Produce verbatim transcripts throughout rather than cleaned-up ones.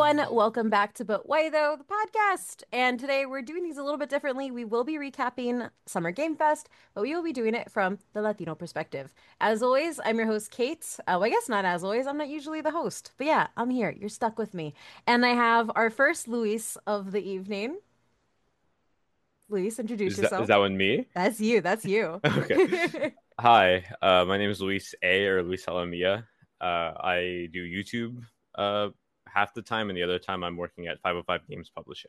everyone. Welcome back to But Why Though, the podcast. And today we're doing these a little bit differently. We will be recapping Summer Game Fest, but we will be doing it from the Latino perspective. As always, I'm your host, Kate. Uh, well, I guess not as always. I'm not usually the host, but yeah, I'm here. You're stuck with me. And I have our first Luis of the evening. Luis, introduce Is that is yourself. that one me? That's you. That's you. Okay. Hi, uh, my name is Luis A or Luis Salamia. Uh, I do YouTube uh, half the time, and the other time I'm working at five oh five Games Publishing.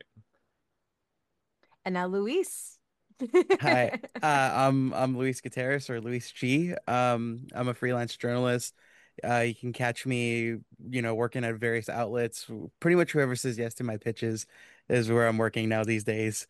And now Luis. Mhm. Hi, uh, I'm I'm Luis Gutierrez or Luis G. Um, I'm a freelance journalist. Uh, you can catch me, you know, working at various outlets. Pretty much whoever says yes to my pitches is where I'm working now these days.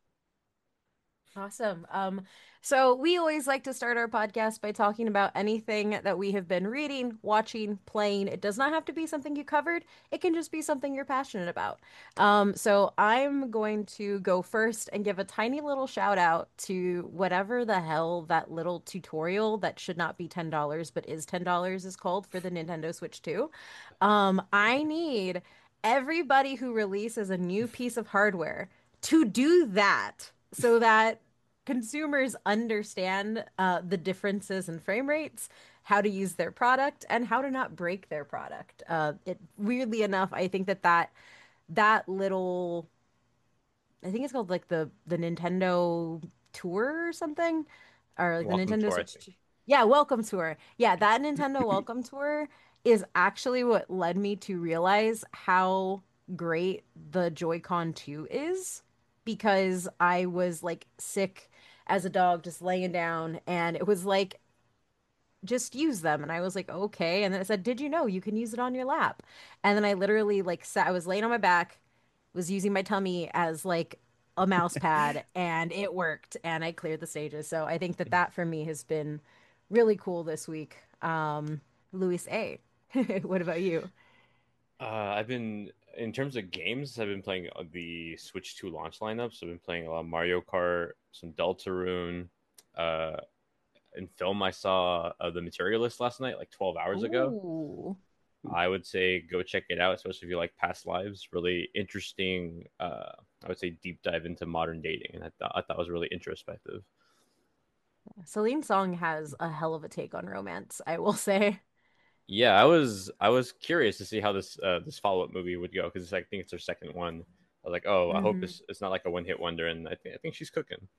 Awesome. Um, so we always like to start our podcast by talking about anything that we have been reading, watching, playing. It does not have to be something you covered. It can just be something you're passionate about. Um, so I'm going to go first and give a tiny little shout out to whatever the hell that little tutorial that should not be ten dollars but is ten dollars is called for the Nintendo Switch two. Um, I need everybody who releases a new piece of hardware to do that so that consumers understand uh, the differences in frame rates, how to use their product, and how to not break their product. Uh, it weirdly enough, I think that that that little, I think it's called like the the Nintendo Tour or something, or like the Welcome Nintendo to our thing. Switch. Yeah, Welcome Tour. Yeah, that Nintendo Welcome Tour is actually what led me to realize how great the Joy-Con two is because I was like sick as a dog just laying down and it was like just use them and I was like okay and then it said did you know you can use it on your lap and then I literally like sat I was laying on my back was using my tummy as like a mouse pad and it worked and I cleared the stages. So I think that that for me has been really cool this week. Um, Luis A. What about you? Uh, I've been in terms of games, I've been playing uh, the Switch two launch lineups. I've been playing a lot of Mario Kart, some Deltarune. Uh, in film, I saw uh, The Materialist last night, like twelve hours ago. Ooh. I would say go check it out, especially if you like past lives. Really interesting. Uh, I would say deep dive into modern dating, and I thought I thought it was really introspective. Celine Song has a hell of a take on romance, I will say. Yeah, I was I was curious to see how this uh, this follow up movie would go because I think it's her second one. I was like, oh, I hope Hmm. it's it's not like a one hit wonder, and I think I think she's cooking.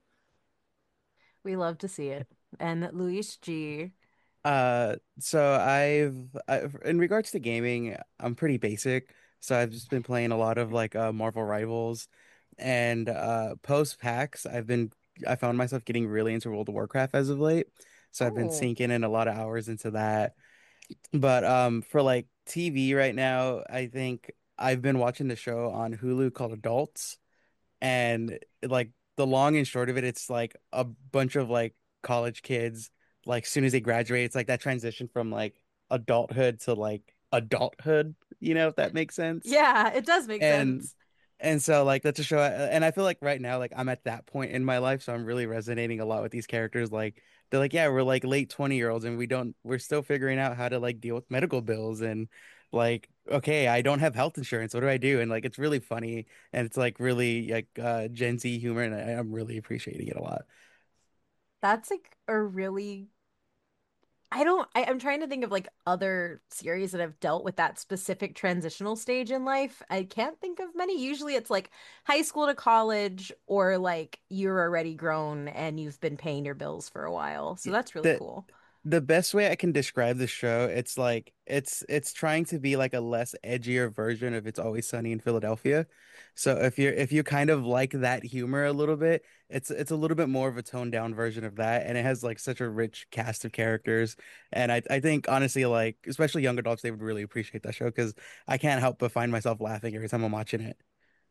We love to see it. And Luis G. Uh, so I've I, in regards to gaming, I'm pretty basic. So I've just been playing a lot of like uh, Marvel Rivals, and uh, post PAX, I've been I found myself getting really into World of Warcraft as of late. So I've been Oh. sinking in a lot of hours into that. But um, for like T V right now, I think I've been watching the show on Hulu called Adults, and like the long and short of it, it's like a bunch of like college kids, like soon as they graduate, it's like that transition from like adulthood to like adulthood, you know, if that makes sense. Yeah, it does make And sense. and so like that's a show, and I feel like right now, like I'm at that point in my life, so I'm really resonating a lot with these characters. Like they're like, yeah, we're like late twenty year olds, and we don't, we're still figuring out how to like deal with medical bills, and like, okay, I don't have health insurance. What do I do? And like, it's really funny, and it's like really like uh, Gen Z humor, and I, I'm really appreciating it a lot. That's like a really I don't, I, I'm trying to think of like other series that have dealt with that specific transitional stage in life. I can't think of many. Usually it's like high school to college or like you're already grown and you've been paying your bills for a while. So that's really The cool. the best way I can describe the show, it's like it's it's trying to be like a less edgier version of It's Always Sunny in Philadelphia. So if you're if you kind of like that humor a little bit, it's it's a little bit more of a toned down version of that, and it has like such a rich cast of characters. And I I think honestly, like especially young adults, they would really appreciate that show because I can't help but find myself laughing every time I'm watching it.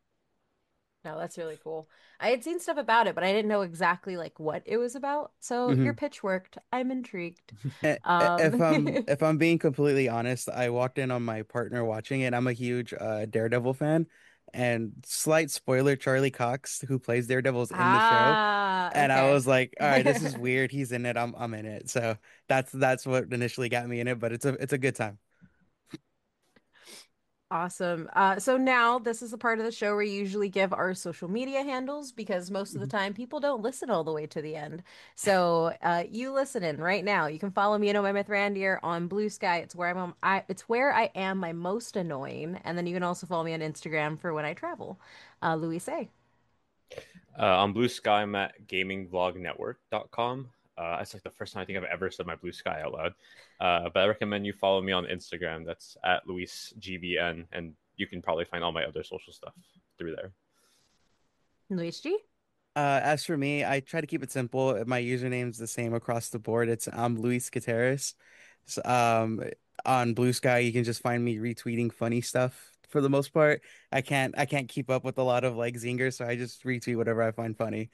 No, that's really cool. I had seen stuff about it, but I didn't know exactly like what it was about. So your Mhm. pitch worked. I'm intrigued. Eh, eh, If Um, I'm if I'm being completely honest, I walked in on my partner watching it. I'm a huge uh, Daredevil fan, and slight spoiler, Charlie Cox, who plays Daredevil, is in the show, ah, and I okay. was like, all right, this is weird. He's in it. I'm I'm in it. So that's that's what initially got me in it, but it's a it's a good time. Awesome. Uh, so now this is the part of the show where we usually give our social media handles because most of the Mhm. time people don't listen all the way to the end. So uh, you listen in right now. You can follow me, you know, my Myth Randier on Blue Sky. It's where I'm on, I it's where I am my most annoying. And then you can also follow me on Instagram for when I travel. Uh, Louis Say. Uh, on Blue Sky, I'm at gaming vlog network dot com. Uh, that's like the first time I think I've ever said my Blue Sky out loud. Uh, but I recommend you follow me on Instagram. That's at Luis G B N, and you can probably find all my other social stuff through there. Luis G. Uh, as for me, I try to keep it simple. My username's the same across the board. It's I'm Luis Gutierrez. So, um, on Blue Sky, you can just find me retweeting funny stuff for the most part. I can't I can't keep up with a lot of like zingers, so I just retweet whatever I find funny.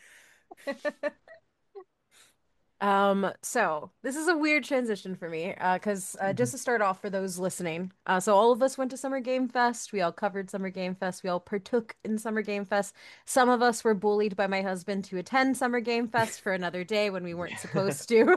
Um, so this is a weird transition for me, uh, because uh, just Mhm. to start off for those listening, uh, so all of us went to Summer Game Fest. We all covered Summer Game Fest. We all partook in Summer Game Fest. Some of us were bullied by my husband to attend Summer Game Fest for another day when we weren't Yeah. supposed to.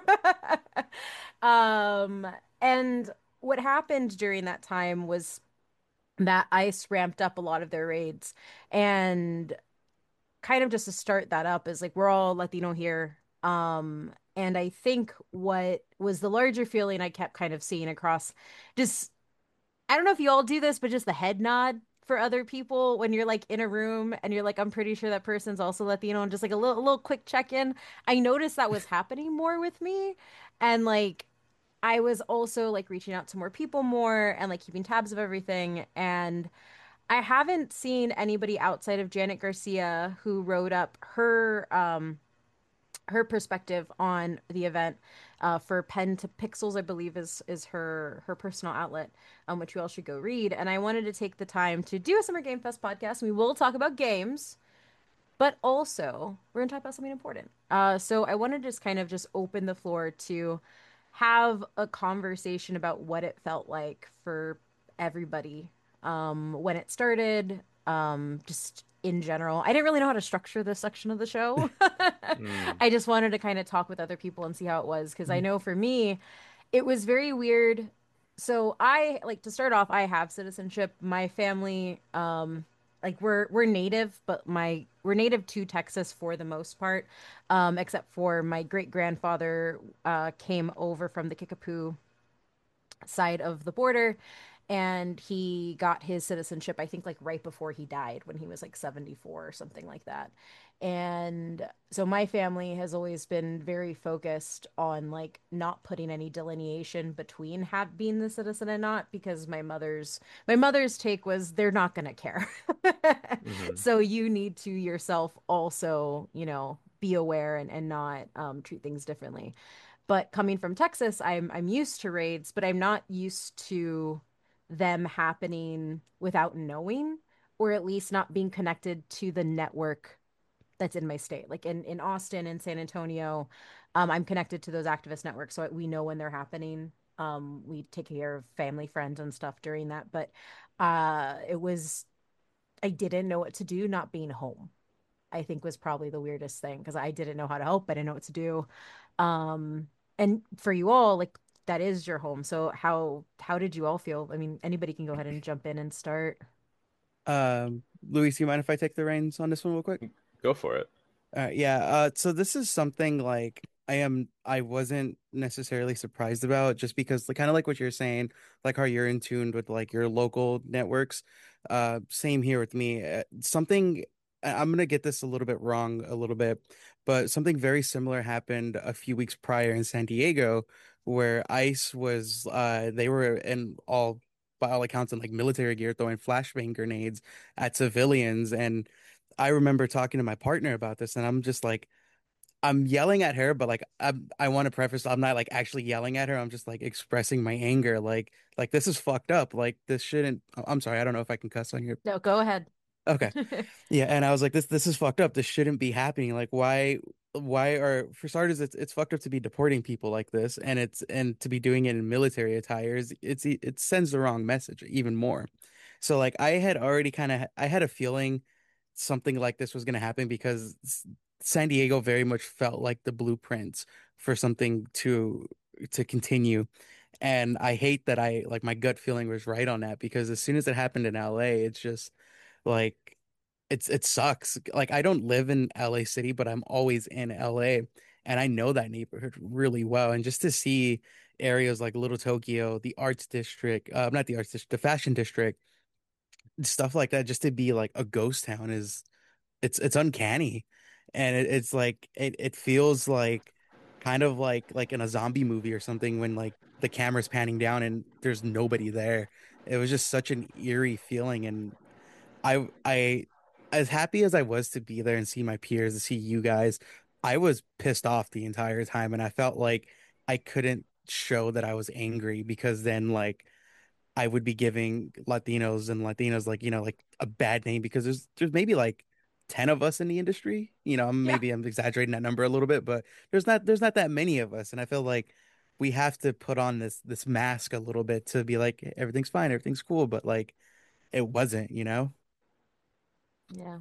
Um, and what happened during that time was that ICE ramped up a lot of their raids, and kind of just to start that up is like we're all Latino here. Um, and I think what was the larger feeling I kept kind of seeing across just I don't know if you all do this, but just the head nod for other people when you're like in a room and you're like, I'm pretty sure that person's also Latino, and just like a little a little quick check-in. I noticed that was happening more with me. And like I was also like reaching out to more people more and like keeping tabs of everything. And I haven't seen anybody outside of Janet Garcia who wrote up her um her perspective on the event uh, for Pen to Pixels, I believe is is her her personal outlet, um, which you all should go read. And I wanted to take the time to do a Summer Game Fest podcast. We will talk about games, but also we're gonna talk about something important. Uh, so I want to just kind of just open the floor to have a conversation about what it felt like for everybody um, when it started, um, just in general. I didn't really know how to structure this section of the show. Mm. I just wanted to kind of talk with other people and see how it was because I know for me, it was very weird. So I like to start off, I have citizenship. My family, um, like we're we're native, but my we're native to Texas for the most part, um, except for my great grandfather uh, came over from the Kickapoo side of the border, and he got his citizenship I think like right before he died when he was like seventy-four or something like that. And so my family has always been very focused on like not putting any delineation between have being the citizen and not, because my mother's my mother's take was they're not going to care. Hmm. So you need to yourself also, you know, be aware and, and not um, treat things differently. But coming from Texas, I'm I'm used to raids, but I'm not used to them happening without knowing, or at least not being connected to the network that's in my state. Like in in Austin and San Antonio, um, I'm connected to those activist networks, so we know when they're happening. Um, we take care of family, friends, and stuff during that. But uh, it was I didn't know what to do not being home. I think was probably the weirdest thing because I didn't know how to help. I didn't know what to do. Um, and for you all, like that is your home. So how how did you all feel? I mean, anybody can go ahead and jump in and start. Um, Luis, you mind if I take the reins on this one real quick? Go for it. Uh, yeah, uh, so this is something like I am I wasn't necessarily surprised about just because like kind of like what you're saying, like how you're in tune with like your local networks. Uh, same here with me. Uh, something I- I'm gonna get this a little bit wrong a little bit, but something very similar happened a few weeks prior in San Diego where ICE was uh they were in all by all accounts in like military gear throwing flashbang grenades at civilians. And I remember talking to my partner about this, and I'm just like, I'm yelling at her, but like, I'm, I want to preface, I'm not like actually yelling at her. I'm just like expressing my anger. Like, like this is fucked up. Like, this shouldn't. I'm sorry. I don't know if I can cuss on here. No, go ahead. Okay. Yeah, and I was like, this this is fucked up. This shouldn't be happening. Like, why why are for starters, it's it's fucked up to be deporting people like this, and it's and to be doing it in military attires. It's it sends the wrong message even more. So like, I had already kind of I had a feeling something like this was going to happen because S- San Diego very much felt like the blueprints for something to to continue. And I hate that I like my gut feeling was right on that because as soon as it happened in L A, it's just like it's it sucks. Like I don't live in L A City, but I'm always in L A and I know that neighborhood really well. And just to see areas like Little Tokyo, the Arts District, uh, not the Arts District, the Fashion District, stuff like that, just to be like a ghost town is it's it's uncanny. And it, it's like it it feels like kind of like like in a zombie movie or something when like the camera's panning down and there's nobody there. It was just such an eerie feeling and I I as happy as I was to be there and see my peers, to see you guys, I was pissed off the entire time and I felt like I couldn't show that I was angry because then like I would be giving Latinos and Latinas like, you know, like a bad name because there's there's maybe like ten of us in the industry. You know, Yeah. maybe I'm exaggerating that number a little bit, but there's not there's not that many of us. And I feel like we have to put on this this mask a little bit to be like everything's fine, everything's cool, but like it wasn't, you know? Yeah.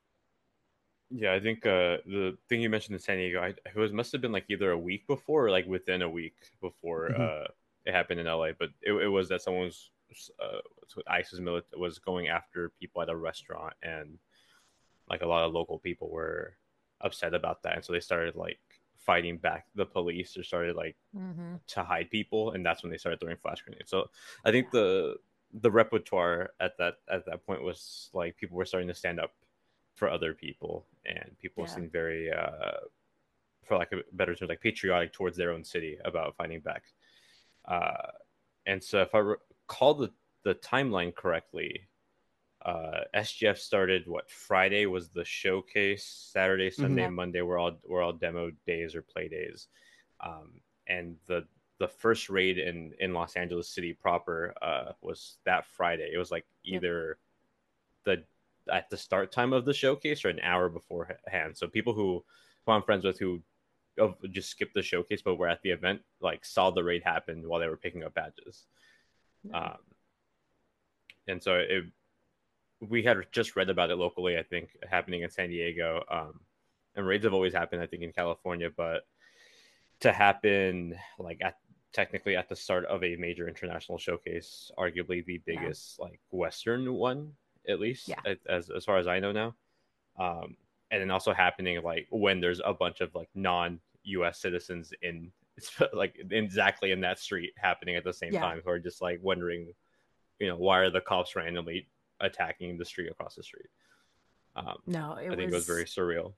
Yeah, I think uh, the thing you mentioned in San Diego, I, it was must have been like either a week before or like within a week before Hmm. uh, it happened in L A. But it, it was that someone was uh, ISIS military was going after people at a restaurant, and like a lot of local people were upset about that, and so they started like fighting back the police or started like Hmm. to hide people, and that's when they started throwing flash grenades. So I think Yeah. the the repertoire at that at that point was like people were starting to stand up for other people, and people Yeah. seemed very, uh, for like a better term, like patriotic towards their own city about fighting back. Uh, and so, if I recall the the timeline correctly, uh, S G F started what Friday was the showcase. Saturday, Sunday, Hmm. Yeah. Monday were all were all demo days or play days, um, and the the first raid in in Los Angeles City proper uh, was that Friday. It was like Yep. either the at the start time of the showcase or an hour beforehand. So people who who I'm friends with who just skipped the showcase but were at the event like saw the raid happen while they were picking up badges. Yeah. Um, and so it we had just read about it locally, I think, happening in San Diego. Um, and raids have always happened, I think, in California, but to happen like at technically at the start of a major international showcase, arguably the Yeah. biggest like Western one, at least Yeah. as as far as I know now. Um, and then also happening like when there's a bunch of like non U S citizens in like exactly in that street happening at the same Yeah. time who are just like wondering, you know, why are the cops randomly attacking the street across the street? Um, No, it I think it was very was, surreal.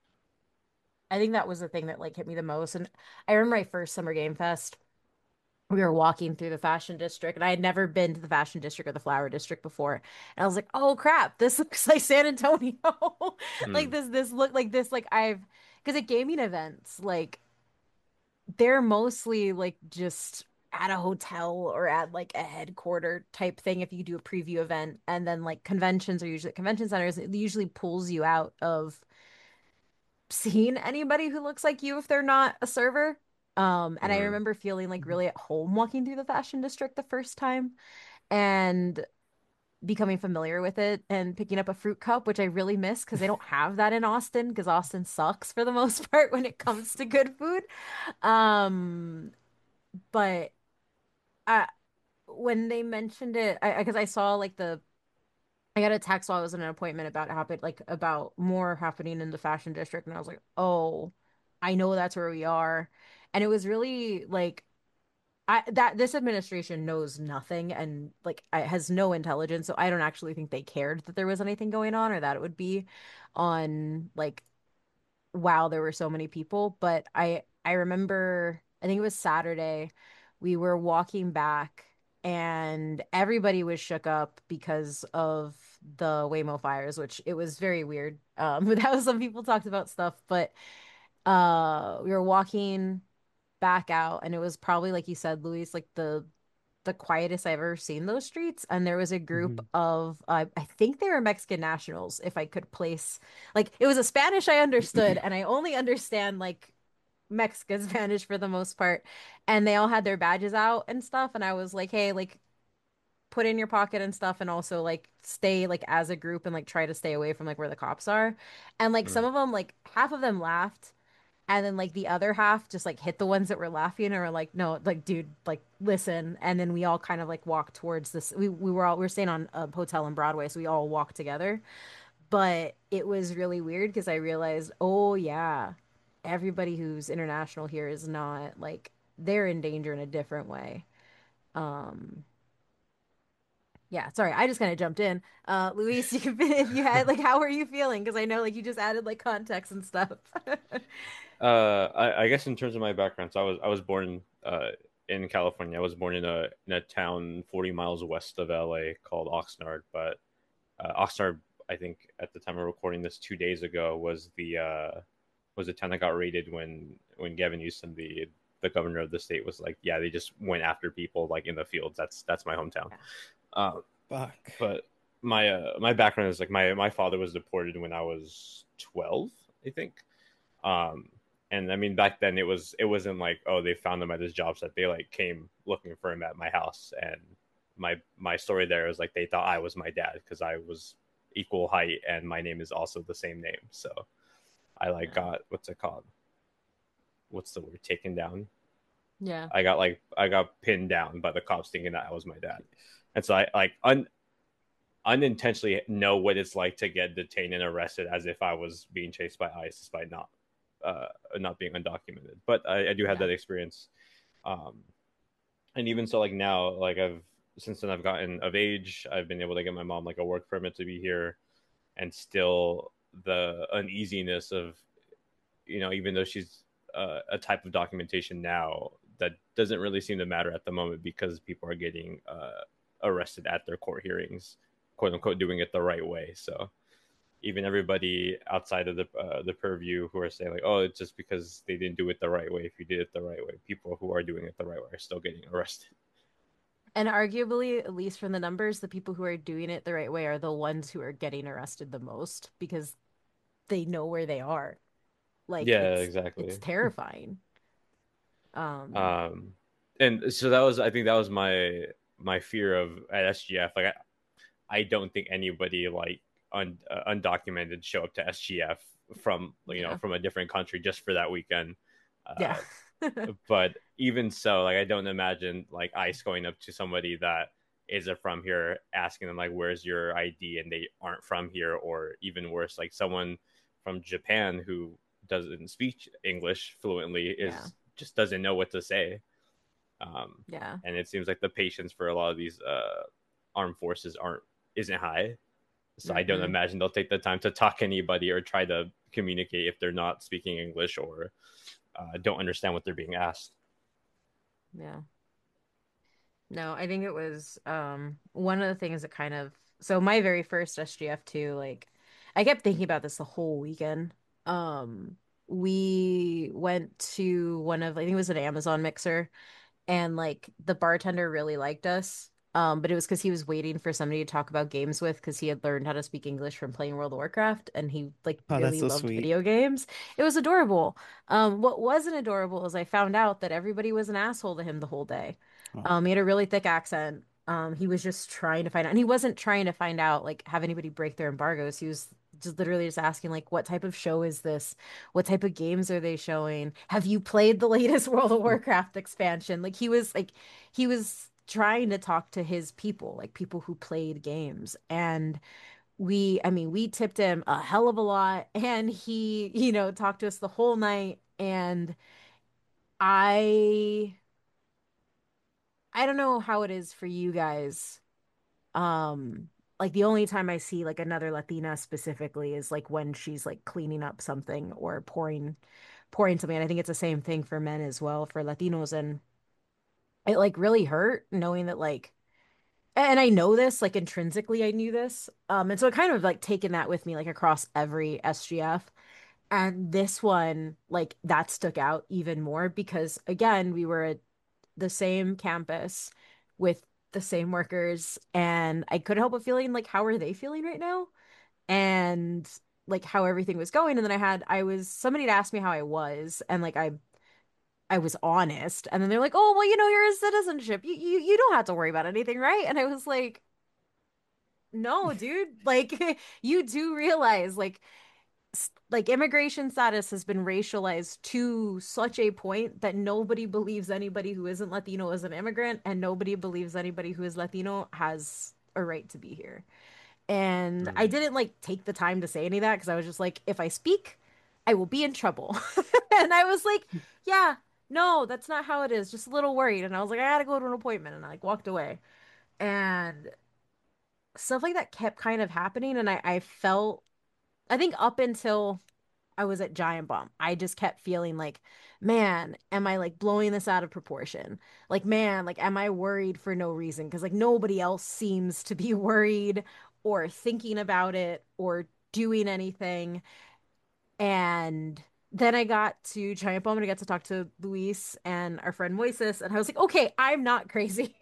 I think that was the thing that like hit me the most. And I remember my first Summer Game Fest. We were walking through the fashion district, and I had never been to the fashion district or the flower district before. And I was like, "Oh crap, this looks like San Antonio." Like Mm, this, this looked like this. Like I've, because at gaming events, like they're mostly like just at a hotel or at like a headquarter type thing if you do a preview event, and then like conventions are usually at convention centers. It usually pulls you out of seen anybody who looks like you if they're not a server. Um, and I mm, remember feeling like really at home walking through the fashion district the first time and becoming familiar with it and picking up a fruit cup, which I really miss because they don't have that in Austin because Austin sucks for the most part when it comes to good food. Um, but uh, when they mentioned it, I because I, I saw like the I got a text while I was in an appointment about happen like about more happening in the fashion district, and I was like, oh, I know that's where we are. And it was really like I that this administration knows nothing and like I, has no intelligence, so I don't actually think they cared that there was anything going on or that it would be on like wow, there were so many people. But I I remember I think it was Saturday, we were walking back and everybody was shook up because of the Waymo fires, which it was very weird. Um, but that was some people talked about stuff, but uh we were walking back out and it was probably like you said, Luis, like the the quietest I've ever seen those streets. And there was a group Hmm. of, uh, I think they were Mexican nationals, if I could place, like, it was a Spanish I understood, and I only understand like Mexican Spanish for the most part. And they all had their badges out and stuff. And I was like, hey, like, put in your pocket and stuff, and also like stay like as a group and like try to stay away from like where the cops are. And like some mm, of them, like half of them laughed And then like the other half just like hit the ones that were laughing and were like, no, like dude, like listen. And then we all kind of like walked towards this. We we were all we were staying on a hotel in Broadway, so we all walked together. But it was really weird because I realized, oh yeah, everybody who's international here is not like they're in danger in a different way. Um, yeah, sorry, I just kind of jumped in. Uh, Luis, you can if you had like, how were you feeling? Because I know like you just added like context and stuff. Uh, I, I guess in terms of my background, so I was I was born uh in California. I was born in a in a town forty miles west of L A called Oxnard. But uh, Oxnard, I think at the time of recording this two days ago, was the uh was the town that got raided when when Gavin Newsom, the the governor of the state, was like, yeah, they just went after people like in the fields. That's that's my hometown. Yeah. Um, Fuck. but my uh, my background is like my my father was deported when I was twelve, I think. Um, and I mean back then it was it wasn't like, oh, they found him at his job site. They like came looking for him at my house. And my my story there is like they thought I was my dad because I was equal height and my name is also the same name. So I like Yeah. got what's it called? What's the word? Taken down. Yeah. I got like I got pinned down by the cops thinking that I was my dad. And so I like un unintentionally know what it's like to get detained and arrested as if I was being chased by ICE despite not uh, not being undocumented. But I, I do have Yeah. that experience. Um, and even so, like now, like I've since then I've gotten of age. I've been able to get my mom like a work permit to be here, and still the uneasiness of, you know, even though she's uh, a type of documentation now, that doesn't really seem to matter at the moment because people are getting uh, arrested at their court hearings, quote unquote, doing it the right way. So even everybody outside of the uh, the purview who are saying like, oh, it's just because they didn't do it the right way. If you did it the right way, people who are doing it the right way are still getting arrested. And arguably, at least from the numbers, the people who are doing it the right way are the ones who are getting arrested the most because they know where they are. Like Yeah, it's it's exactly. terrifying. Um, Um, and so that was, I think that was my my fear of at S G F. Like I, I don't think anybody like un, uh, undocumented show up to S G F from, you know, yeah. from a different country just for that weekend. Yeah. Uh, but even so, like I don't imagine like ICE going up to somebody that isn't from here, asking them like, "Where's your I D?" and they aren't from here, or even worse, like someone from Japan who doesn't speak English fluently Yeah. is just doesn't know what to say. Um, Yeah. and it seems like the patience for a lot of these uh, armed forces aren't isn't high. So I don't Hmm. imagine they'll take the time to talk to anybody or try to communicate if they're not speaking English or uh, don't understand what they're being asked. Yeah. No, I think it was um one of the things that kind of so my very first S G F too, like I kept thinking about this the whole weekend. Um we went to one of I think it was an Amazon mixer and like the bartender really liked us. Um, but it was because he was waiting for somebody to talk about games with because he had learned how to speak English from playing World of Warcraft and he like Oh, that's really so loved sweet. video games. It was adorable. Um, what wasn't adorable is I found out that everybody was an asshole to him the whole day. Oh, Um, he had a really thick accent. Um, he was just trying to find out, and he wasn't trying to find out like have anybody break their embargoes. He was just literally just asking like, what type of show is this? What type of games are they showing? Have you played the latest World of Warcraft expansion? Like he was like he was trying to talk to his people, like people who played games. And we, I mean, we tipped him a hell of a lot and he, you know, talked to us the whole night and I I don't know how it is for you guys. Um like the only time I see like another Latina specifically is like when she's like cleaning up something or pouring pouring something. And I think it's the same thing for men as well for Latinos and it like really hurt knowing that like and I know this like intrinsically I knew this. Um and so I kind of like taken that with me like across every S G F. And this one like that stuck out even more because again we were at the same campus with the same workers and I couldn't help but feeling like how are they feeling right now? And like how everything was going. And then I had I was somebody had asked me how I was and like I I was honest. And then they're like, "Oh, well, you know, you're a citizenship. You you you don't have to worry about anything, right?" And I was like, "No, dude. Like you do realize like like immigration status has been racialized to such a point that nobody believes anybody who isn't Latino is an immigrant, and nobody believes anybody who is Latino has a right to be here. And I Mm. didn't like take the time to say any of that because I was just like, if I speak, I will be in trouble. And I was like, yeah, no, that's not how it is. Just a little worried. And I was like, I gotta go to an appointment. And I like walked away. And stuff like that kept kind of happening. And I, I felt, I think up until I was at Giant Bomb, I just kept feeling like, man, am I like blowing this out of proportion? Like, man, like, am I worried for no reason? Because like nobody else seems to be worried or thinking about it or doing anything. And then I got to Giant Bomb and I got to talk to Luis and our friend Moises, and I was like, okay, I'm not crazy.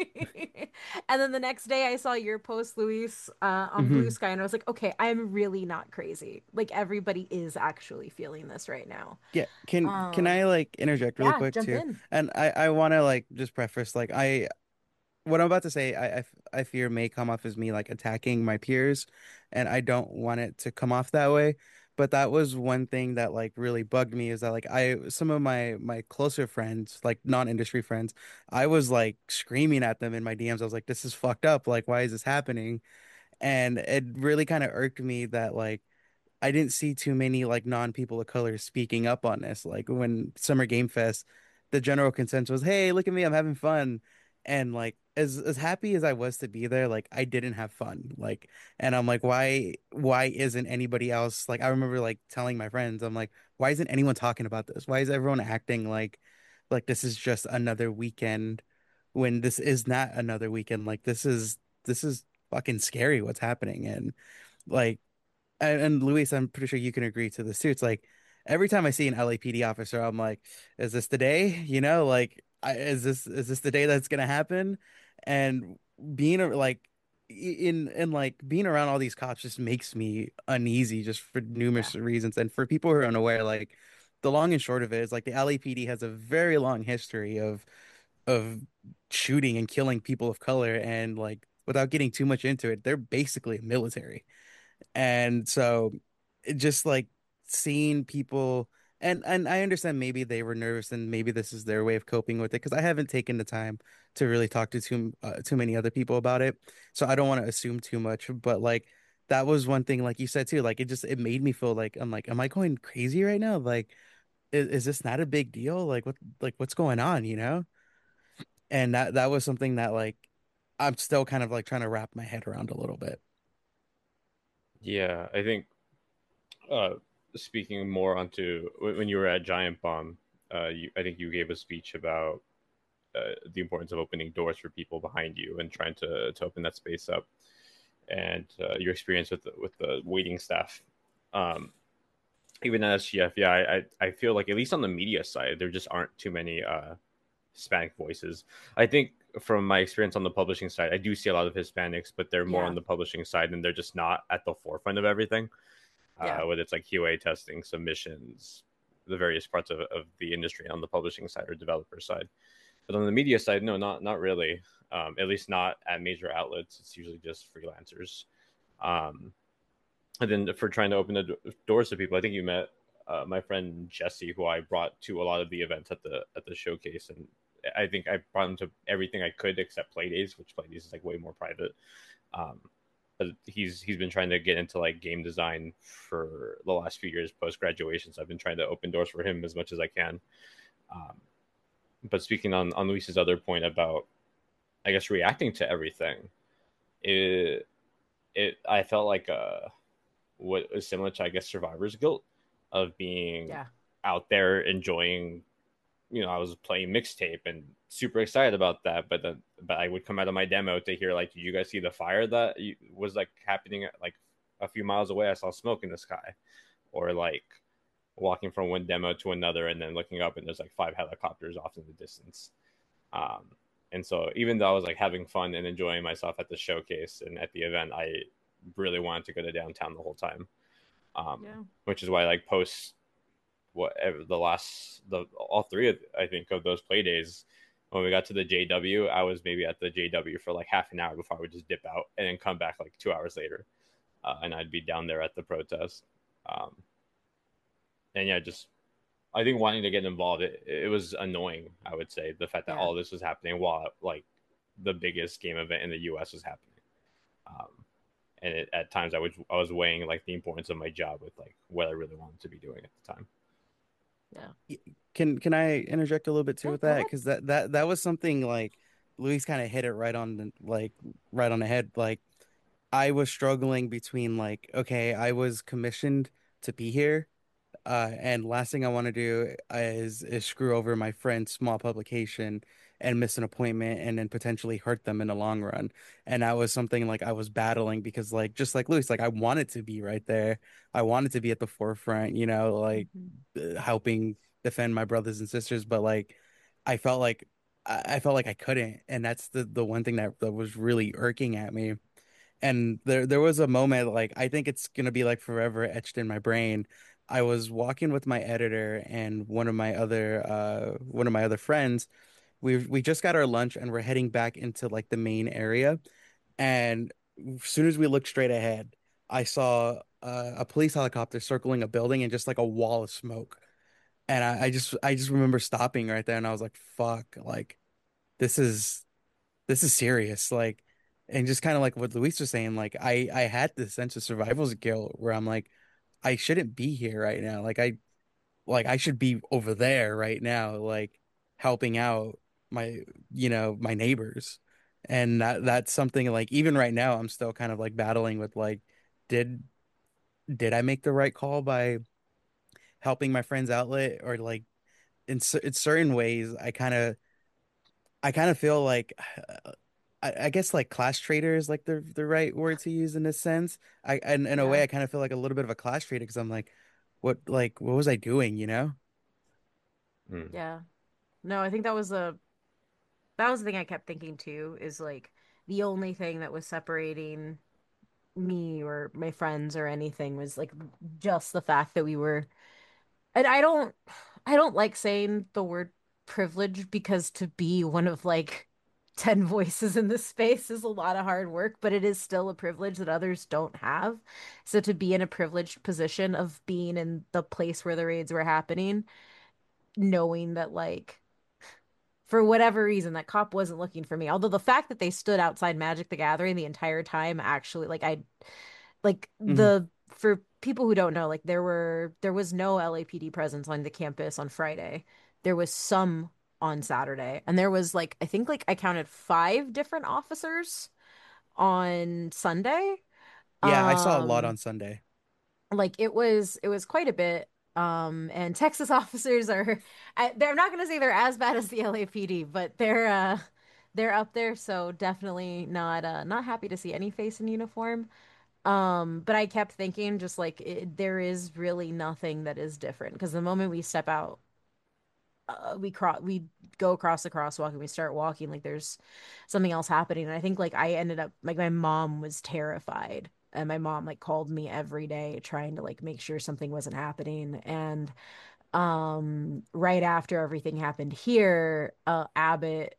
And then the next day I saw your post, Luis, uh, on Blue Hmm. Sky, and I was like, okay, I'm really not crazy. Like everybody is actually feeling this right now. Yeah, can can Um, I like interject really yeah, quick jump too? in. And I I want to like just preface like I what I'm about to say I, I f- I fear may come off as me like attacking my peers, and I don't want it to come off that way. But that was one thing that like really bugged me is that like I some of my my closer friends, like non-industry friends, I was like screaming at them in my D Ms. I was like, this is fucked up. Like, why is this happening? And it really kind of irked me that like I didn't see too many like non people of color speaking up on this. Like when Summer Game Fest, the general consensus was, "Hey, look at me, I'm having fun." And like as as happy as I was to be there, like I didn't have fun. Like and I'm like, why why isn't anybody else like I remember like telling my friends, I'm like, why isn't anyone talking about this? Why is everyone acting like like this is just another weekend when this is not another weekend? Like this is this is fucking scary what's happening. And like and, and Luis, I'm pretty sure you can agree to this too. It's like every time I see an L A P D officer, I'm like, is this the day? You know, like, I, is this is this the day that's gonna happen? And being a, like in in like being around all these cops just makes me uneasy, just for Yeah. numerous reasons. And for people who are unaware, like the long and short of it is like the L A P D has a very long history of of shooting and killing people of color, and like without getting too much into it, they're basically a military. And so it just like seeing people and and I understand maybe they were nervous and maybe this is their way of coping with it because I haven't taken the time to really talk to too uh, too many other people about it. So I don't want to assume too much, but like that was one thing like you said too, like it just it made me feel like I'm like am I going crazy right now? Like is, is this not a big deal? Like what like what's going on, you know? And that that was something that like I'm still kind of like trying to wrap my head around a little bit. Yeah, I think uh, speaking more onto when you were at Giant Bomb, uh, you, I think you gave a speech about uh, the importance of opening doors for people behind you and trying to, to open that space up, and uh, your experience with the, with the waiting staff. Um, Even as S G F, yeah, I, I feel like at least on the media side, there just aren't too many uh, Hispanic voices. I think from my experience on the publishing side, I do see a lot of Hispanics, but they're more on Yeah. the publishing side and they're just not at the forefront of everything. Uh, Yeah. whether it's like Q A testing, submissions, the various parts of, of the industry on the publishing side or developer side. But on the media side, no, not not really. Um, at least not at major outlets. It's usually just freelancers. Um, and then for trying to open the do- doors to people, I think you met uh, my friend Jesse, who I brought to a lot of the events at the at the showcase, and I think I brought him to everything I could except Playdays, which Playdays is like way more private. Um, but he's he's been trying to get into like game design for the last few years post graduation. So I've been trying to open doors for him as much as I can. Um, but speaking on on Luis's other point about, I guess, reacting to everything, it it I felt like uh what is similar to, I guess, survivor's guilt of being Yeah. out there enjoying. You know, I was playing mixtape and super excited about that, but then but I would come out of my demo to hear like, did you guys see the fire that was like happening at, like a few miles away? I saw smoke in the sky, or like walking from one demo to another and then looking up and there's like five helicopters off in the distance. Um, and so even though I was like having fun and enjoying myself at the showcase and at the event, I really wanted to go to downtown the whole time. Um, Yeah. which is why like post what the last the all three of I think of those play days, when we got to the J W, I was maybe at the J W for like half an hour before I would just dip out and then come back like two hours later, uh, and I'd be down there at the protest. Um, and yeah, just I think wanting to get involved, it, it was annoying. I would say the fact that Yeah. all this was happening while like the biggest game event in the U S was happening. Um, and it, at times I was I was weighing like the importance of my job with like what I really wanted to be doing at the time. Yeah. Can can I interject a little bit too Yeah, with go that? ahead. Because that that that was something like Luis kind of hit it right on the like right on the head. Like I was struggling between like, okay, I was commissioned to be here, uh, and last thing I want to do is is screw over my friend's small publication and miss an appointment and then potentially hurt them in the long run. And that was something like I was battling because like just like Luis, like I wanted to be right there. I wanted to be at the forefront, you know, like Mhm. uh, helping defend my brothers and sisters, but like I felt like I I felt like I couldn't, and that's the the one thing that that was really irking at me. And there there was a moment like I think it's gonna be like forever etched in my brain. I was walking with my editor and one of my other uh one of my other friends. We we just got our lunch and we're heading back into like the main area. And as soon as we looked straight ahead, I saw uh, a police helicopter circling a building and just like a wall of smoke. And I, I just I just remember stopping right there and I was like, fuck, like this is this is serious. Like, and just kind of like what Luis was saying, like I I had this sense of survival's guilt where I'm like, I shouldn't be here right now. Like I like I should be over there right now, like helping out my you know my neighbors. And that that's something like even right now I'm still kind of like battling with like did did I make the right call by helping my friend's outlet or like in, cer- in certain ways I kind of I kind of feel like I, I guess like class trader is like the the right word to use in this sense. I and in a Yeah. way I kind of feel like a little bit of a class trader because I'm like, what like what was I doing, you know? Mm. Yeah. No, I think that was a that was the thing I kept thinking too, is like the only thing that was separating me or my friends or anything was like just the fact that we were, and I don't I don't like saying the word privilege because to be one of like ten voices in this space is a lot of hard work, but it is still a privilege that others don't have. So to be in a privileged position of being in the place where the raids were happening, knowing that like for whatever reason that cop wasn't looking for me. Although the fact that they stood outside Magic the Gathering the entire time actually like I like Hmm. the for people who don't know, like there were there was no L A P D presence on the campus on Friday. There was some on Saturday, and there was like I think like I counted five different officers on Sunday. Yeah, I saw a lot Um, on Sunday. like it was it was quite a bit. Um, and Texas officers are I, they're I'm not gonna say they're as bad as the L A P D, but they're uh they're up there, so definitely not uh not happy to see any face in uniform. Um, but I kept thinking just like it, there is really nothing that is different because the moment we step out, uh, we cross, we go across the crosswalk and we start walking, like there's something else happening. And I think like I ended up like my mom was terrified. And my mom like called me every day trying to like make sure something wasn't happening. And um right after everything happened here, uh Abbott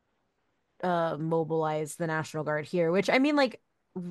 uh mobilized the National Guard here, which I mean like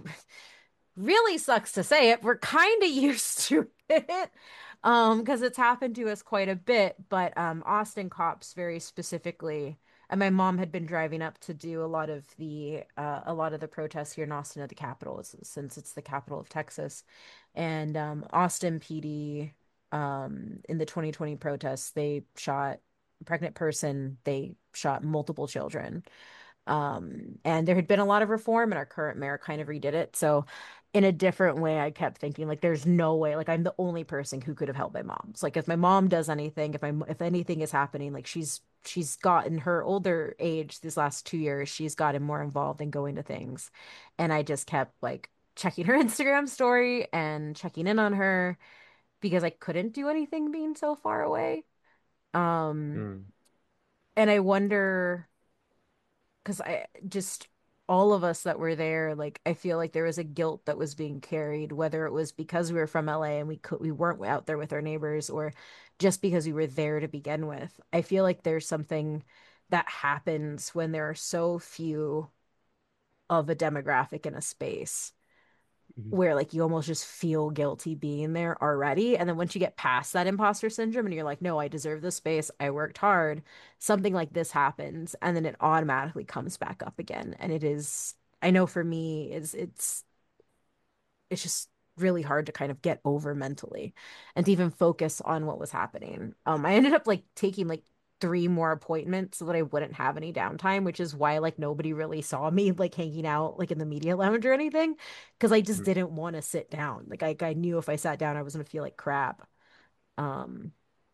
really sucks to say it. We're kind of used to it. Um, because it's happened to us quite a bit, but um Austin cops very specifically, and my mom had been driving up to do a lot of the uh a lot of the protests here in Austin at the Capitol s- since it's the capital of Texas. And um Austin P D um in the twenty twenty protests, they shot a pregnant person, they shot multiple children. Um, and there had been a lot of reform, and our current mayor kind of redid it. So, in a different way, I kept thinking, like, there's no way, like, I'm the only person who could have helped my mom. It's like, if my mom does anything, if my if anything is happening, like, she's she's gotten her older age these last two years, she's gotten more involved in going to things, and I just kept like checking her Instagram story and checking in on her because I couldn't do anything being so far away. Um, Mm. and I wonder because I just all of us that were there, like I feel like there was a guilt that was being carried, whether it was because we were from L A and we could we weren't out there with our neighbors, or just because we were there to begin with. I feel like there's something that happens when there are so few of a demographic in a space. Mhm. where like you almost just feel guilty being there already. And then once you get past that imposter syndrome and you're like, no, I deserve this space, I worked hard, something like this happens, and then it automatically comes back up again. And it is, I know for me, is it's it's just really hard to kind of get over mentally and to even focus on what was happening. Um, I ended up like taking like three more appointments so that I wouldn't have any downtime, which is why like nobody really saw me like hanging out like in the media lounge or anything, because I just Mhm. didn't want to sit down. Like I, I knew if I sat down, I was gonna feel like crap. Um,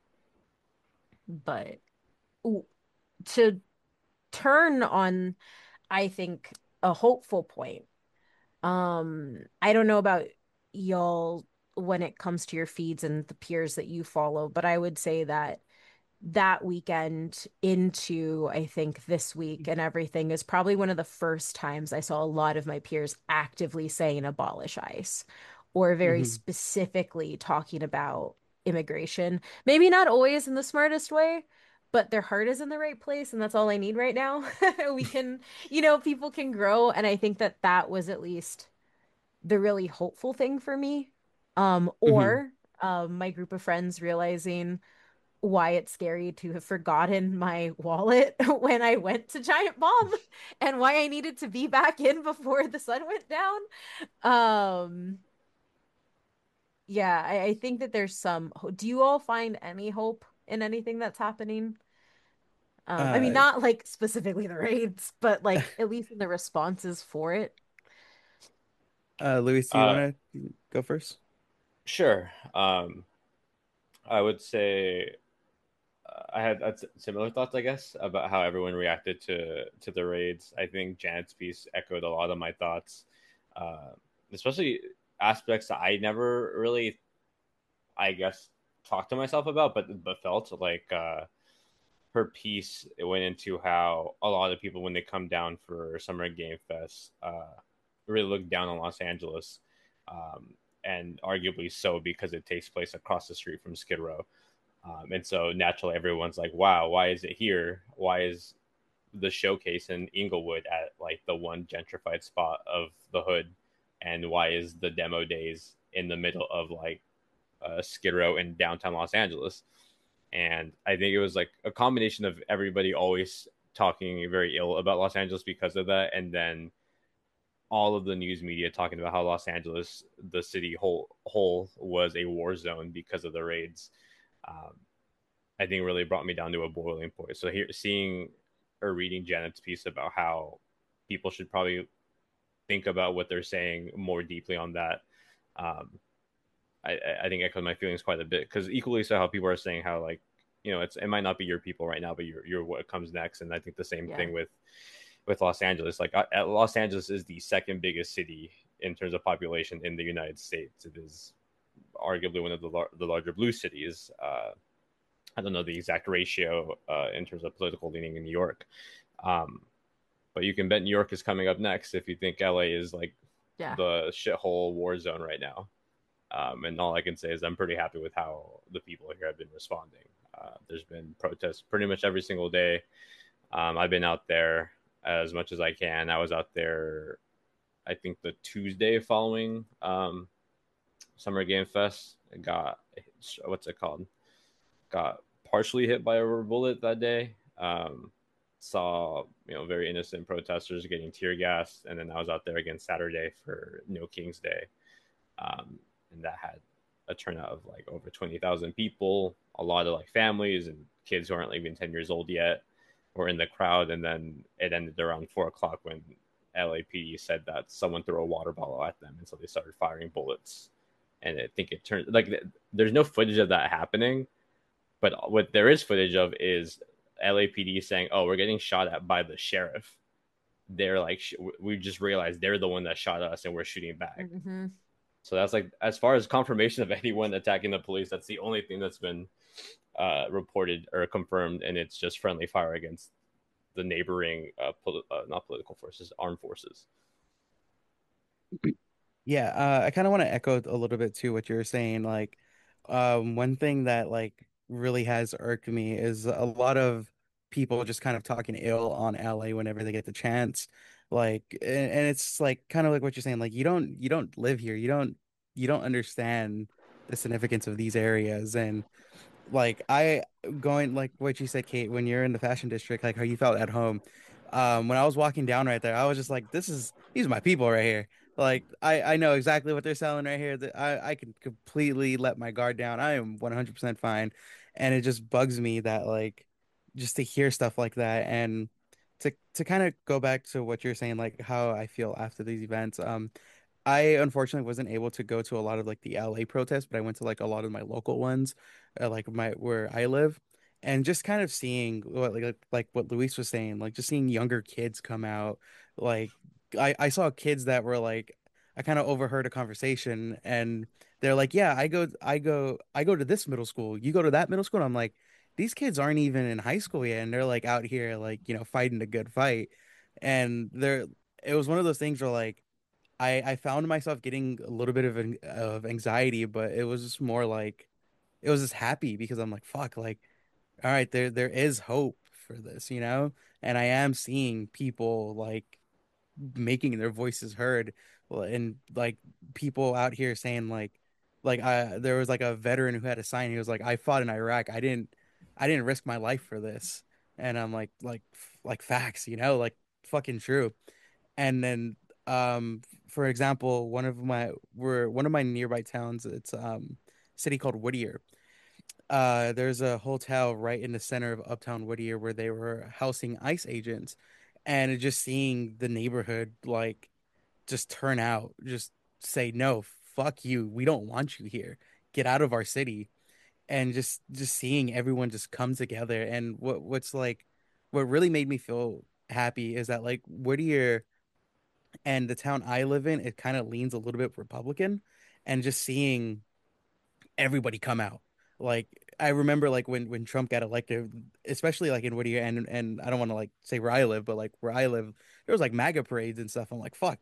but ooh, to turn on, I think a hopeful point. Um, I don't know about y'all when it comes to your feeds and the peers that you follow, but I would say that that weekend into I think this week and everything is probably one of the first times I saw a lot of my peers actively saying abolish ICE or very Mhm. specifically talking about immigration. Maybe not always in the smartest way, but their heart is in the right place, and that's all I need right now. We can, you know, people can grow, and I think that that was at least the really hopeful thing for me. Um, Mhm. or um, my group of friends realizing why it's scary to have forgotten my wallet when I went to Giant Bomb and why I needed to be back in before the sun went down. Um, yeah, I, I think that there's some. Do you all find any hope in anything that's happening? Um, I mean, Uh, not like specifically the raids, but like at least in the responses for it. uh, Luis, do you Uh, want to go first? sure. Um, I would say uh, I had uh, similar thoughts, I guess, about how everyone reacted to to the raids. I think Janet's piece echoed a lot of my thoughts, uh, especially aspects that I never really, I guess, talked to myself about, but but felt like uh, her piece. It went into how a lot of people, when they come down for Summer Game Fest, uh, really look down on Los Angeles, um, and arguably so because it takes place across the street from Skid Row. Um, and so naturally, everyone's like, "Wow, why is it here? Why is the showcase in Inglewood at like the one gentrified spot of the hood? And why is the demo days in the middle of like uh, Skid Row in downtown Los Angeles?" And I think it was like a combination of everybody always talking very ill about Los Angeles because of that, and then all of the news media talking about how Los Angeles, the city whole whole, was a war zone because of the raids. Um, I think really brought me down to a boiling point. So here, seeing or reading Janet's piece about how people should probably think about what they're saying more deeply on that, um, I, I think echoed my feelings quite a bit. Because equally so, how people are saying how like you know it's it might not be your people right now, but you're you're what comes next. And I think the same Yeah. thing with with Los Angeles. Like uh, Los Angeles is the second biggest city in terms of population in the United States. It is arguably one of the lar- the larger blue cities. Uh, I don't know the exact ratio uh, in terms of political leaning in New York. Um, but you can bet New York is coming up next if you think L A is like Yeah. the shithole war zone right now. Um, and all I can say is I'm pretty happy with how the people here have been responding. Uh, there's been protests pretty much every single day. Um, I've been out there as much as I can. I was out there, I think, the Tuesday following um, Summer Game Fest. I got, what's it called? Got partially hit by a rubber bullet that day. Um, saw you know very innocent protesters getting tear gassed, and then I was out there again Saturday for No King's Day, um, and that had a turnout of like over twenty thousand people. A lot of like families and kids who aren't even ten years old yet were in the crowd, and then it ended around four o'clock when L A P D said that someone threw a water bottle at them, and so they started firing bullets. And I think it turned like there's no footage of that happening, but what there is footage of is L A P D saying, "Oh, we're getting shot at by the sheriff." They're like, "We just realized they're the one that shot us, and we're shooting back." Hmm. So that's like, as far as confirmation of anyone attacking the police, that's the only thing that's been uh, reported or confirmed, and it's just friendly fire against the neighboring, uh, poli- uh, not political forces, armed forces. Yeah, uh, I kind of want to echo a little bit too what you're saying. Like, um, one thing that like really has irked me is a lot of people just kind of talking ill on L A whenever they get the chance. Like, and, and it's like kind of like what you're saying. Like, you don't you don't live here. You don't you don't understand the significance of these areas. And like I going like what you said, Kate, when you're in the fashion district, like how you felt at home. Um, when I was walking down right there, I was just like, this is these are my people right here. Like I I know exactly what they're selling right here. That I I can completely let my guard down. I am one hundred percent fine. And it just bugs me that like just to hear stuff like that and to to kind of go back to what you're saying, like how I feel after these events. Um, I unfortunately wasn't able to go to a lot of like the L A protests, but I went to like a lot of my local ones, uh, like my where I live, and just kind of seeing what like like like what Luis was saying, like just seeing younger kids come out. Like I I saw kids that were like I kind of overheard a conversation and they're like, "Yeah, I go I go I go to this middle school. You go to that middle school." And I'm like, "These kids aren't even in high school yet, and they're like out here like, you know, fighting a good fight." And they're it was one of those things where like I I found myself getting a little bit of an, of anxiety, but it was just more like it was just happy because I'm like, fuck, like, all right, there there is hope for this, you know? And I am seeing people like making their voices heard. Well, and like people out here saying like like I there was like a veteran who had a sign. He was like, I fought in Iraq. I didn't I didn't risk my life for this. And I'm like like like facts, you know, like fucking true. And then um for example, one of my we're one of my nearby towns, it's um city called Whittier. Uh there's a hotel right in the center of uptown Whittier where they were housing ICE agents, and just seeing the neighborhood like just turn out, just say no, fuck you, we don't want you here, get out of our city. And just just seeing everyone just come together. And what what's like what really made me feel happy is that like Whittier and the town I live in, it kind of leans a little bit Republican, and just seeing everybody come out. Like I remember like when when Trump got elected, especially like in Whittier, and and I don't want to like say where I live, but like where I live, there was like MAGA parades and stuff. I'm like, fuck.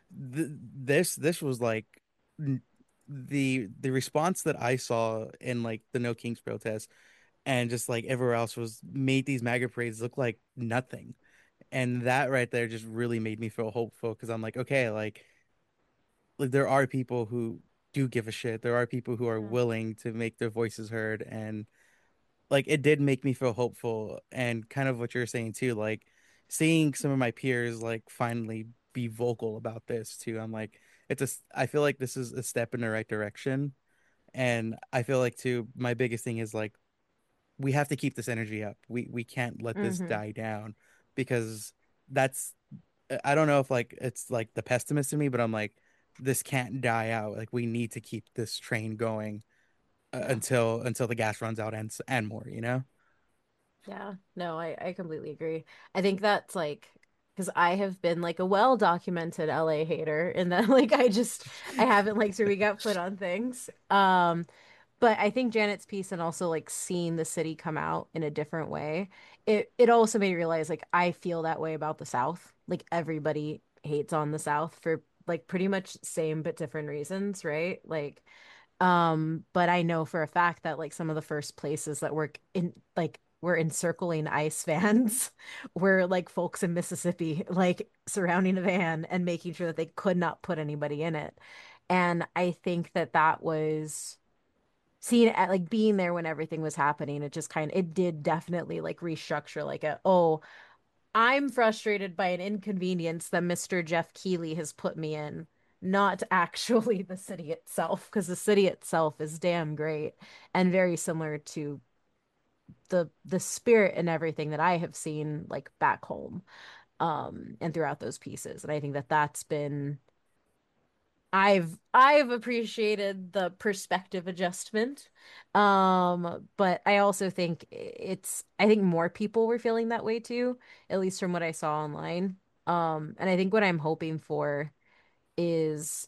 Th this this was like n- the the response that I saw in like the No Kings protest and just like everywhere else was made these MAGA parades look like nothing. And that right there just really made me feel hopeful because I'm like, okay, like like there are people who do give a shit. There are people who are Mm. willing to make their voices heard, and like it did make me feel hopeful. And kind of what you're saying too, like seeing some of my peers like finally be vocal about this too. I'm like, it's a s- I feel like this is a step in the right direction. And I feel like too, my biggest thing is like we have to keep this energy up. We we can't let this Hmm. die down because that's I don't know if like it's like the pessimist in me, but I'm like, this can't die out. Like we need to keep this train going uh, Yeah. until until the gas runs out and and more, you know? Yeah. No, I, I completely agree. I think that's like because I have been like a well-documented L A hater in that like I just I haven't liked where we got put on things. Um, but I think Janet's piece and also like seeing the city come out in a different way, it it also made me realize like I feel that way about the South. Like everybody hates on the South for like pretty much same but different reasons, right? Like Um, but I know for a fact that like some of the first places that were in like were encircling ICE vans were like folks in Mississippi, like surrounding a van and making sure that they could not put anybody in it. And I think that that was seeing it at like being there when everything was happening. It just kind of it did definitely like restructure like a oh, I'm frustrated by an inconvenience that mister Jeff Keighley has put me in, not actually the city itself, because the city itself is damn great and very similar to the the spirit and everything that I have seen like back home um and throughout those pieces. And I think that that's been I've I've appreciated the perspective adjustment. Um, but I also think it's I think more people were feeling that way too, at least from what I saw online. Um, and I think what I'm hoping for is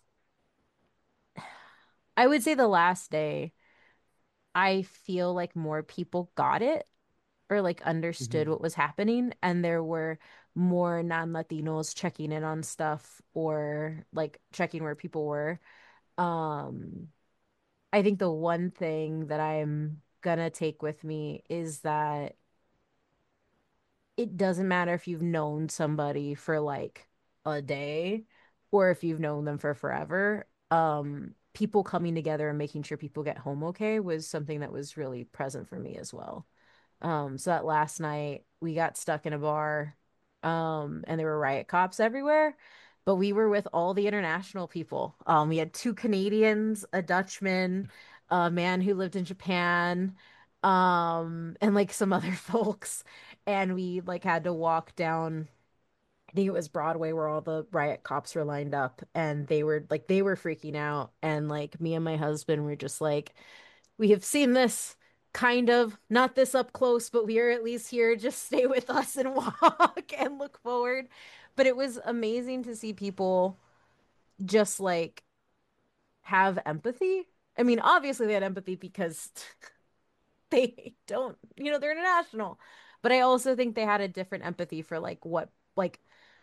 I would say the last day, I feel like more people got it or like understood Hmm. what was happening, and there were more non-Latinos checking in on stuff or like checking where people were. Um, I think the one thing that I'm gonna take with me is that it doesn't matter if you've known somebody for like a day or if you've known them for forever. Um, people coming together and making sure people get home okay was something that was really present for me as well. Um, so that last night we got stuck in a bar, um, and there were riot cops everywhere, but we were with all the international people. Um, we had two Canadians, a Dutchman, a man who lived in Japan, um, and like some other folks. And we like had to walk down, I think it was Broadway where all the riot cops were lined up and they were like they were freaking out. And like me and my husband were just like, we have seen this kind of, not this up close, but we are at least here. Just stay with us and walk and look forward. But it was amazing to see people just like have empathy. I mean, obviously they had empathy because they don't, you know, they're international. But I also think they had a different empathy for like what, like,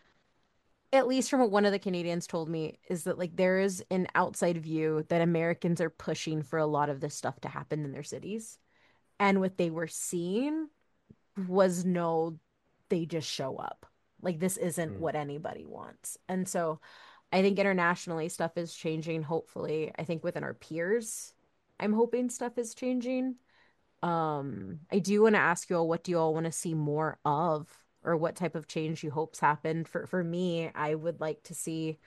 at least from what one of the Canadians told me, is that like there is an outside view that Americans are pushing for a lot of this stuff to happen in their cities. And what they were seeing was no, they just show up. Like this isn't Mm. what anybody wants. And so I think internationally stuff is changing, hopefully. I think within our peers, I'm hoping stuff is changing. Um, I do want to ask you all, what do you all want to see more of, or what type of change you hopes happen? For for me, I would like to see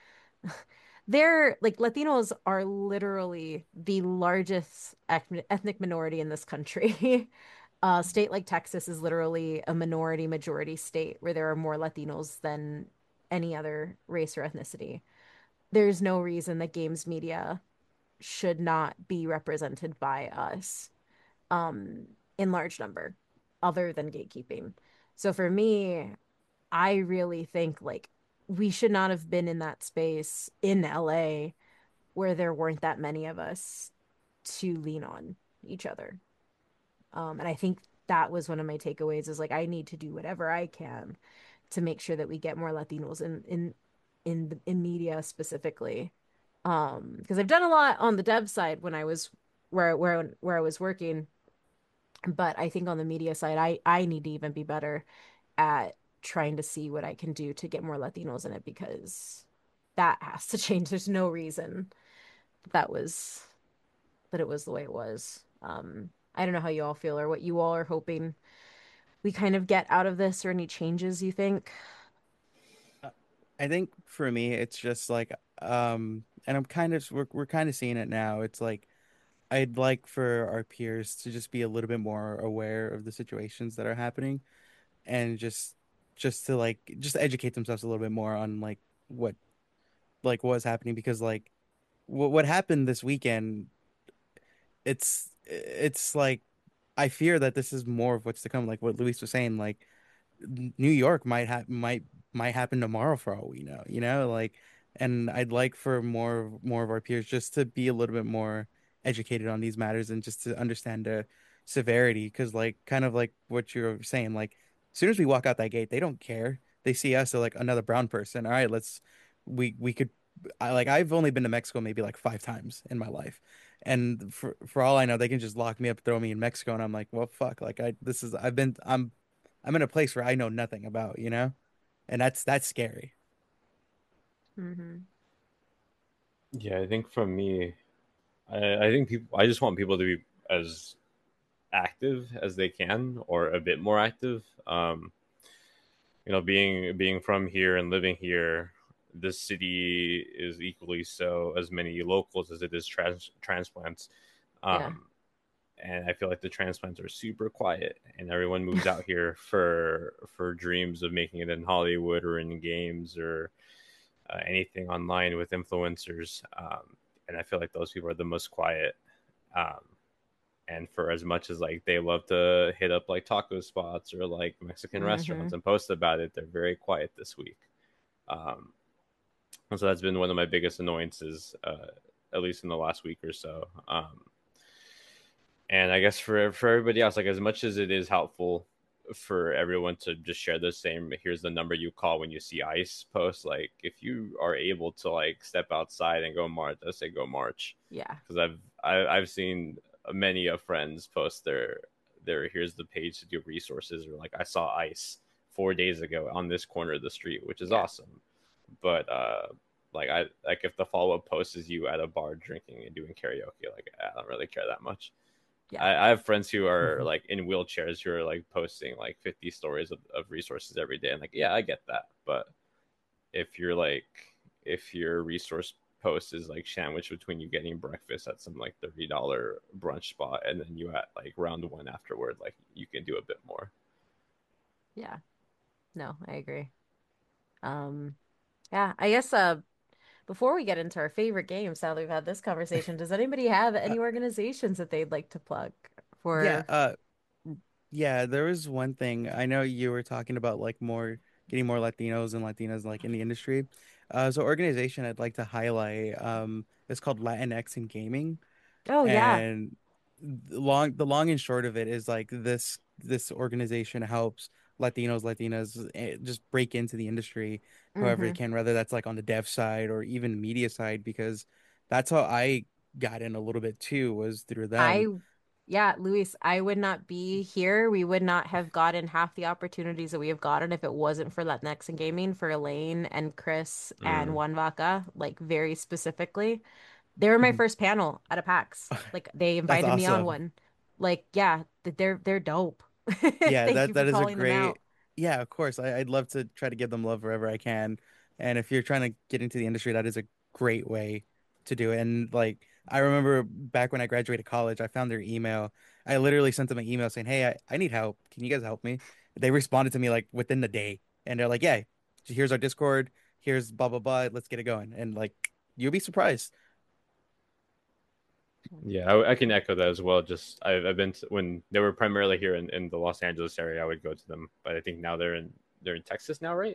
they're like Latinos are literally the largest eth- ethnic minority in this country. A state like Texas is literally a minority majority state where there are more Latinos than any other race or ethnicity. There's no reason that games media should not be represented by us, um, in large number, other than gatekeeping. So for me, I really think like we should not have been in that space in L A where there weren't that many of us to lean on each other. Um, and I think that was one of my takeaways is like I need to do whatever I can to make sure that we get more Latinos in in in in media specifically. Um, because I've done a lot on the dev side when I was where where where I was working, but I think on the media side, I I need to even be better at trying to see what I can do to get more Latinos in it because that has to change. There's no reason that was that it was the way it was. Um, I don't know how you all feel or what you all are hoping we kind of get out of this or any changes you think. Uh, I think for me, it's just like, um, and I'm kind of we're we're kind of seeing it now. It's like I'd like for our peers to just be a little bit more aware of the situations that are happening and just just to like just educate themselves a little bit more on like what like was happening because like what what happened this weekend, it's it's like I fear that this is more of what's to come, like what Luis was saying, like New York might have might might happen tomorrow for all we know, you know, like, and I'd like for more more of our peers just to be a little bit more educated on these matters and just to understand the severity, because like kind of like what you're saying, like as soon as we walk out that gate, they don't care. They see us, they're like another brown person. All right, let's we we could I like I've only been to Mexico maybe like five times in my life. And for for all I know, they can just lock me up, throw me in Mexico, and I'm like, well, fuck. Like I, this is I've been I'm I'm in a place where I know nothing about, you know? And that's that's scary. Hmm. Yeah, I think from me, I, I think people. I just want people to be as active as they can, or a bit more active. Um, you know, being being from here and living here, this city is equally so as many locals as it is trans- transplants. Yeah. Um, and I feel like the transplants are super quiet, and everyone moves out here for for dreams of making it in Hollywood or in games or uh, anything online with influencers. Um, and I feel like those people are the most quiet. Um, and for as much as like they love to hit up like taco spots or like Mexican restaurants Hmm. and post about it, they're very quiet this week. Um, and so that's been one of my biggest annoyances, uh, at least in the last week or so. Um, and I guess for for everybody else, like as much as it is helpful for everyone to just share the same, here's the number you call when you see ice post, like if you are able to like step outside and go march, I say go march, Yeah. because I've I, I've seen many of friends post their their here's the page to do resources, or like I saw ice four days ago on this corner of the street, which is Yeah. awesome. But uh, like I like if the follow up post is you at a bar drinking and doing karaoke, like I don't really care that much. Yeah. I, I have friends who are Mhm. like in wheelchairs who are like posting like fifty stories of, of resources every day. And like, yeah, I get that. But if you're like, if your resource post is like sandwiched between you getting breakfast at some like thirty dollars brunch spot and then you at like round one afterward, like you can do a bit more. Yeah. No, I agree. Um, yeah, I guess uh before we get into our favorite games, now that we've had this conversation, does anybody have Uh, any organizations that they'd like to plug yeah, for? uh, yeah, there was one thing. I know you were talking about like more getting more Latinos and Latinas like in the industry. Uh, so organization I'd like to highlight, um, it's called Latinx in Gaming. Oh yeah. And the long the long and short of it is like this this organization helps Latinos, Latinas eh, just break into the industry however they Mm-hmm. can, whether that's like on the dev side or even media side, because that's how I got in a little bit too, was through I them. Yeah, Luis, I would not be here. We would not have gotten half the opportunities that we have gotten if it wasn't for Latinx and Gaming, for Elaine and Chris and Mm. Juan Vaca, like very specifically. They were my Mhm. first panel at a PAX. Like they That's invited me on awesome. one. Like, yeah, th- they're they're dope. Yeah, Thank that you for that is a calling them great. out. Yeah, of course. I, I'd love to try to give them love wherever I can. And if you're trying to get into the industry, that is a great way to do it. And like I remember back when I graduated college, I found their email. I literally sent them an email saying, "Hey, I, I need help. Can you guys help me?" They responded to me like within the day. And they're like, "Yeah, here's our Discord. Here's blah blah blah. Let's get it going." And like you'll be surprised. Yeah, I, I can echo that as well. Just I've, I've been to, when they were primarily here in, in the Los Angeles area, I would go to them, but I think now they're in they're in Texas now, right?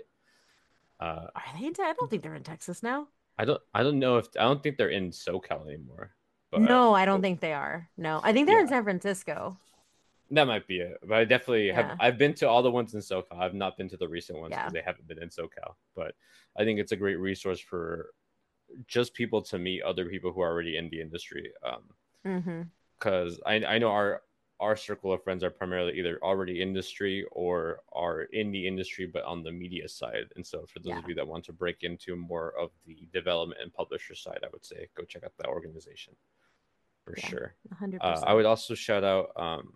Uh, Are they in, I don't think they're in Texas now. I don't I don't know if I don't think they're in SoCal anymore, but No, I don't oh, think they are. No, I think they're in yeah, San Francisco. that might be it. But I definitely have. Yeah. I've been to all the ones in SoCal. I've not been to the recent ones because Yeah. they haven't been in SoCal. But I think it's a great resource for just people to meet other people who are already in the industry. Um, Mm-hmm. because I I know our our circle of friends are primarily either already industry or are in the industry but on the media side. And so for those of Yeah. you that want to break into more of the development and publisher side, I would say go check out that organization for Yeah. sure. Uh, I one hundred percent. would also shout out um,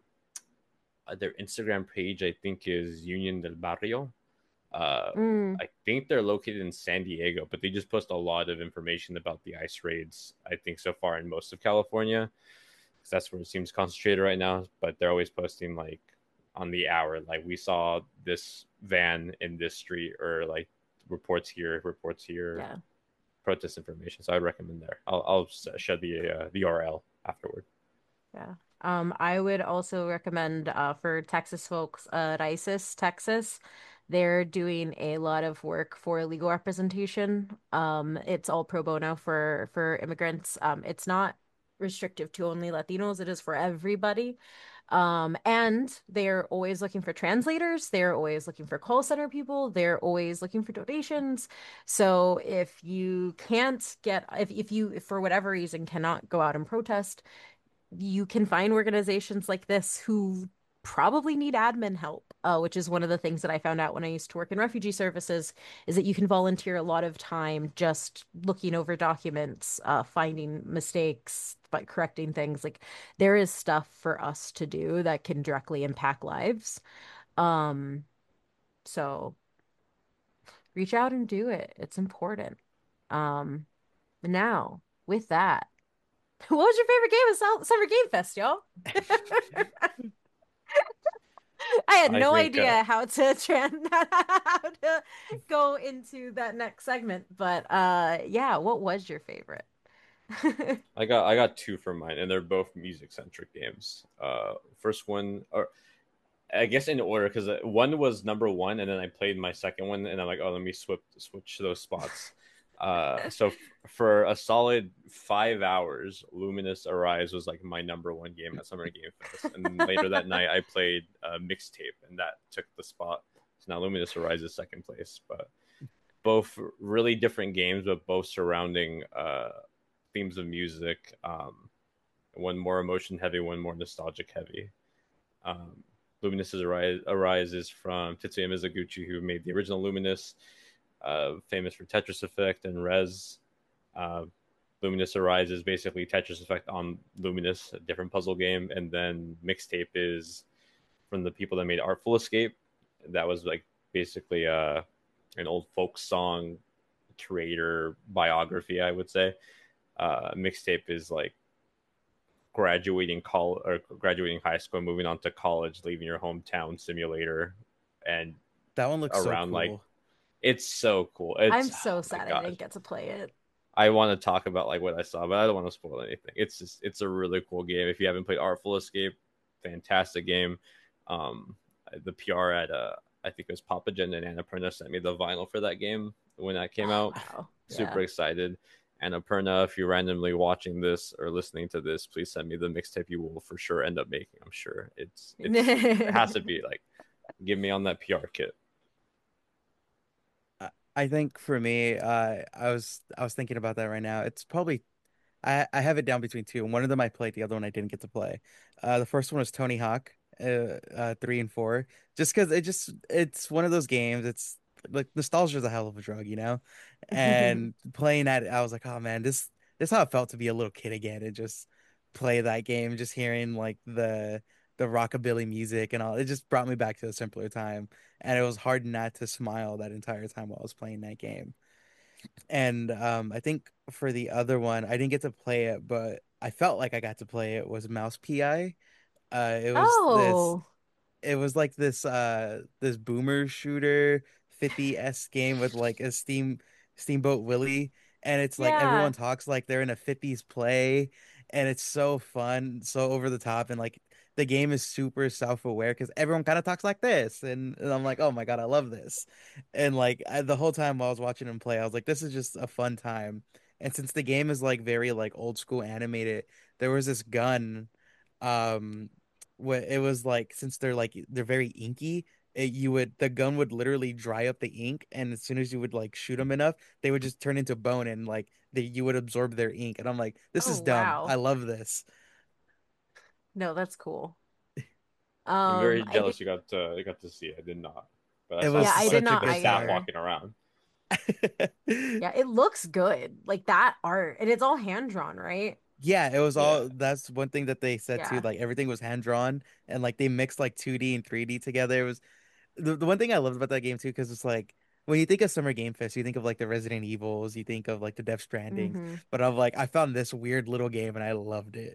their Instagram page. I think is Union del Barrio. Uh, Mm. I think they're located in San Diego, but they just post a lot of information about the ice raids. I think so far in most of California, because that's where it seems concentrated right now. But they're always posting like on the hour, like we saw this van in this street, or like reports here, reports here, Yeah. protest information. So I recommend there. I'll I'll shed the uh, the U R L afterward. Yeah. Um, I would also recommend uh, for Texas folks, uh, RISIS, Texas. They're doing a lot of work for legal representation. Um, it's all pro bono for for immigrants. Um, it's not restrictive to only Latinos. It is for everybody. Um, and they're always looking for translators. They're always looking for call center people. They're always looking for donations. So if you can't get, if, if you, if for whatever reason, cannot go out and protest, you can find organizations like this who probably need admin help, uh, which is one of the things that I found out when I used to work in refugee services, is that you can volunteer a lot of time just looking over documents, uh, finding mistakes, but correcting things. Like there is stuff for us to do that can directly impact lives. Um, so reach out and do it. It's important. Um, now with that, what was your favorite game of Sou- Summer Game Fest, y'all? I had I no think uh, idea how to trans how to go into that next segment, but uh yeah, what was your favorite? I got I got two for mine, and they're both music centric games. Uh, first one, or I guess in order, because one was number one, and then I played my second one, and I'm like, oh, let me swip switch those spots. Uh, so f- for a solid five hours, Luminous Arise was like my number one game at Summer Game Fest, and later that night I played uh, Mixtape, and that took the spot. So now Luminous Arise is second place, but both really different games, but both surrounding uh, themes of music. Um, one more emotion heavy, one more nostalgic heavy. Um, Luminous arise, arises from Tetsuya Mizuguchi, who made the original Luminous, uh, famous for Tetris Effect and Res. Uh, Luminous Arise is basically Tetris Effect on Luminous, a different puzzle game, and then Mixtape is from the people that made Artful Escape. That was like basically uh, an old folk song creator biography, I would say. Uh, Mixtape is like graduating call or graduating high school, moving on to college, leaving your hometown simulator, and That one looks so around like cool. it's so cool. I'm It's so oh my sad I gosh. didn't get to play it. I want to talk about like what I saw, but I don't want to spoil anything. It's just it's a really cool game. If you haven't played Artful Escape, fantastic game. Um, the P R at uh, I think it was Papa Gen and Annapurna sent me the vinyl for that game when that came Oh, out. wow. Super Yeah. excited. Annapurna, if you're randomly watching this or listening to this, please send me the mixtape. You will for sure end up making. I'm sure it's it's it has to be like give me on that P R kit. I I think for me, uh, I was I was thinking about that right now. It's probably I I have it down between two, and one of them I played, the other one I didn't get to play. Uh, the first one was Tony Hawk, uh, uh, three and four, just because it just it's one of those games. It's like nostalgia is a hell of a drug, you know. And playing that, I was like, oh man, this this is how it felt to be a little kid again and just play that game, just hearing like the the rockabilly music and all. It just brought me back to a simpler time, and it was hard not to smile that entire time while I was playing that game. And um, I think for the other one, I didn't get to play it, but I felt like I got to play it. Was Mouse P I? Uh, it was this Oh, it was like this uh this boomer shooter fifty-s game with like a steam Steamboat Willie, and it's like everyone yeah. talks like they're in a fifties play, and it's so fun, so over the top, and like the game is super self-aware because everyone kind of talks like this, and, and I'm like, oh my God, I love this. And like I, the whole time while I was watching him play, I was like, this is just a fun time. And since the game is like very like old school animated, there was this gun um what it was like, since they're like they're very inky, it, you would the gun would literally dry up the ink, and as soon as you would like shoot them enough, they would just turn into bone, and like they, you would absorb their ink. And I'm like, this Oh, is dumb, I wow. love this. No, that's cool. I'm Um, very I think, jealous you got to you got to see it. I did not, but I It saw was yeah, I some did like such a not the good staff either. time. walking around. Yeah, it looks good. Like that art, and it's all hand drawn, right? Yeah, it was Yeah, all, that's one thing that they said too, Yeah. like everything was hand drawn, and like they mixed like two D and three D together. It was the, the one thing I loved about that game too, because it's like when you think of Summer Game Fest, you think of like the Resident Evils, you think of like the Death Strandings, Hmm. but I'm like, I found this weird little game and I loved it.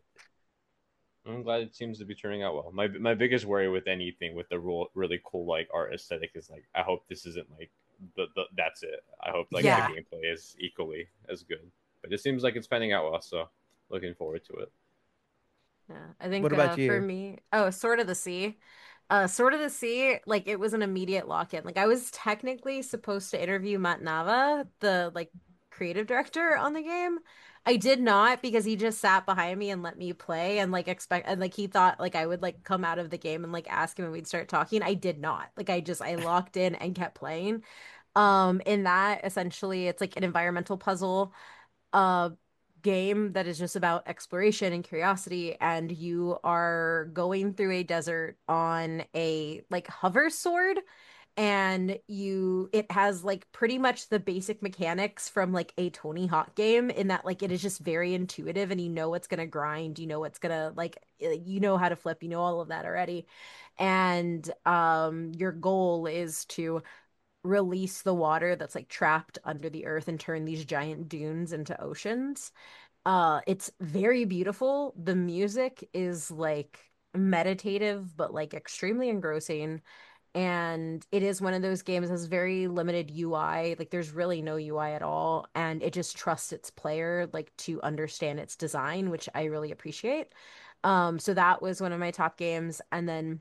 I'm glad it seems to be turning out well. My my biggest worry with anything with the real, really cool like art aesthetic is like I hope this isn't like the, the that's it. I hope like the Yeah. Yeah. gameplay is equally as good. But it seems like it's panning out well, so looking forward to it. Yeah. I What think uh about for you? me, oh, Sword of the Sea. Uh Sword of the Sea, like it was an immediate lock-in. Like I was technically supposed to interview Matt Nava, the like creative director on the game. I did not because he just sat behind me and let me play and like expect and like he thought like I would like come out of the game and like ask him and we'd start talking. I did not. Like I just I locked in and kept playing. Um in that essentially it's like an environmental puzzle uh game that is just about exploration and curiosity, and you are going through a desert on a like hover sword, and you it has like pretty much the basic mechanics from like a Tony Hawk game, in that like it is just very intuitive and you know what's gonna grind, you know what's gonna like you know how to flip, you know all of that already. And um your goal is to release the water that's like trapped under the earth and turn these giant dunes into oceans. Uh, it's very beautiful. The music is like meditative, but like extremely engrossing. And it is one of those games that has very limited U I. Like there's really no U I at all. And it just trusts its player like to understand its design, which I really appreciate. Um, so that was one of my top games. And then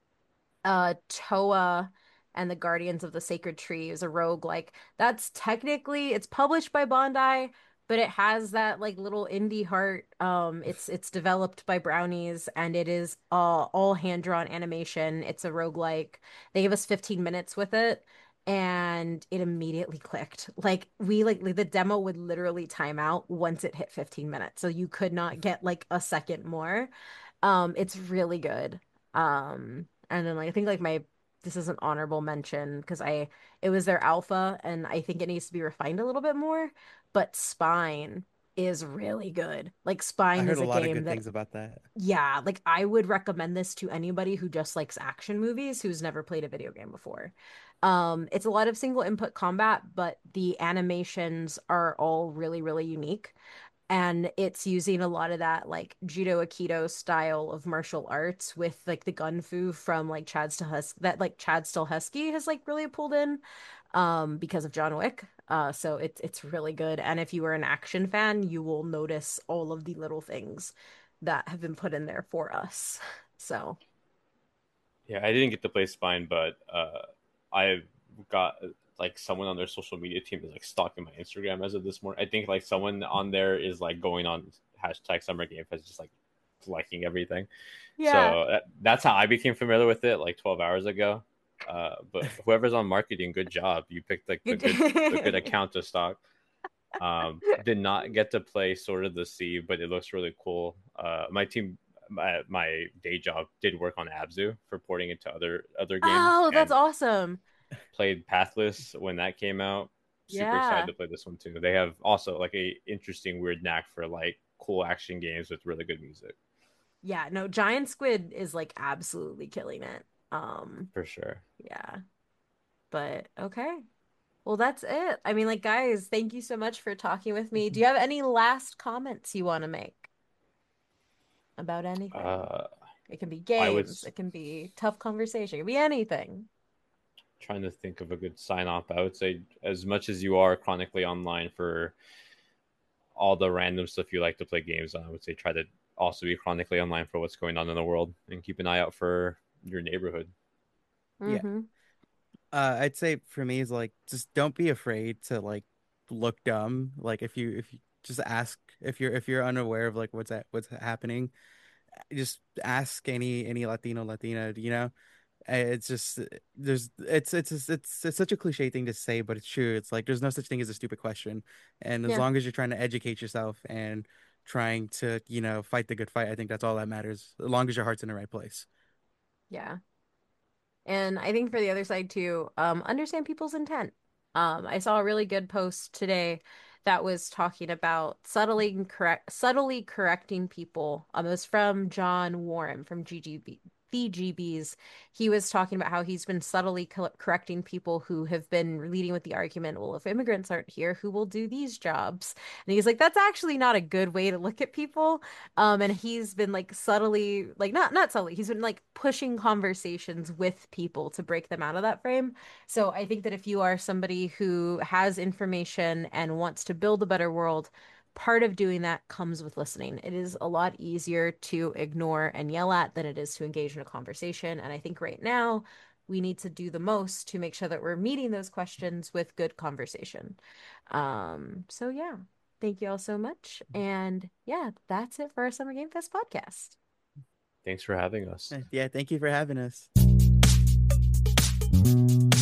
uh Toa and the Guardians of the Sacred Tree is a rogue. Like that's technically it's published by Bandai, but it has that like little indie heart. Um it's it's developed by Brownies, and it is uh, all hand-drawn animation. It's a roguelike. They gave us fifteen minutes with it, and it immediately clicked. Like we like, like the demo would literally time out once it hit fifteen minutes. So you could not get like a second more. Um it's really good. Um And then like I think like my this is an honorable mention because I it was their alpha and I think it needs to be refined a little bit more. But Spine is really good. Like I Spine heard is a a lot of game good that things about that. yeah, like I would recommend this to anybody who just likes action movies who's never played a video game before. Um, it's a lot of single input combat, but the animations are all really, really unique. And it's using a lot of that like Judo Aikido style of martial arts with like the gun fu from like Chad Stahelski that like Chad Stahelski has like really pulled in um because of John Wick. Uh so it's it's really good. And if you are an action fan, you will notice all of the little things that have been put in there for us. So Yeah, I didn't get to play Spine, but uh, I got like someone on their social media team is like stalking my Instagram as of this morning. I think like someone on there is like going on hashtag Summer Game Fest, just like liking everything. yeah. So that, that's how I became familiar with it like twelve hours ago. Uh, but whoever's on marketing, good job. You picked like the good the good Good. account to stock. Um, did not get to play Sword of the Sea, but it looks really cool. Uh, my team, my, my day job, did work on Abzu for porting it to other other games, Oh, that's and awesome. played Pathless when that came out. Super excited Yeah. to play this one too. They have also like a interesting, weird knack for like cool action games with really good music, Yeah, no, Giant Squid is like absolutely killing it. Um, for sure. yeah. But okay. Well, that's it. I mean, like, guys, thank you so much for talking with me. Do you have any last comments you want to make about anything? Uh, It can be I games, was it can be tough conversation, it can be anything. trying to think of a good sign off. I would say, as much as you are chronically online for all the random stuff you like to play games on, I would say try to also be chronically online for what's going on in the world and keep an eye out for your neighborhood. Yeah. Mm-hmm. Uh, I'd say for me is like just don't be afraid to like look dumb. Like if you if you just ask if you're if you're unaware of like what's that what's happening, just ask any any Latino Latina, you know. Uh, It's just there's it's it's it's it's, it's such a cliche thing to say, but it's true. It's like there's no such thing as a stupid question, and as Yeah. long as you're trying to educate yourself and trying to you know fight the good fight, I think that's all that matters. As long as your heart's in the right place. Yeah. And I think for the other side too, um, understand people's intent. Um, I saw a really good post today that was talking about subtly correct, subtly correcting people. Um, it was from John Warren from G G B, the G Bs. He was talking about how he's been subtly co correcting people who have been leading with the argument, well, if immigrants aren't here, who will do these jobs? And he's like, that's actually not a good way to look at people. Um, and he's been like subtly, like not not subtly, he's been like pushing conversations with people to break them out of that frame. So I think that if you are somebody who has information and wants to build a better world, part of doing that comes with listening. It is a lot easier to ignore and yell at than it is to engage in a conversation. And I think right now we need to do the most to make sure that we're meeting those questions with good conversation. Um, so yeah. Thank you all so much. And yeah, that's it for our Summer Game Fest podcast. Thanks for having us. Yeah, thank you for having us.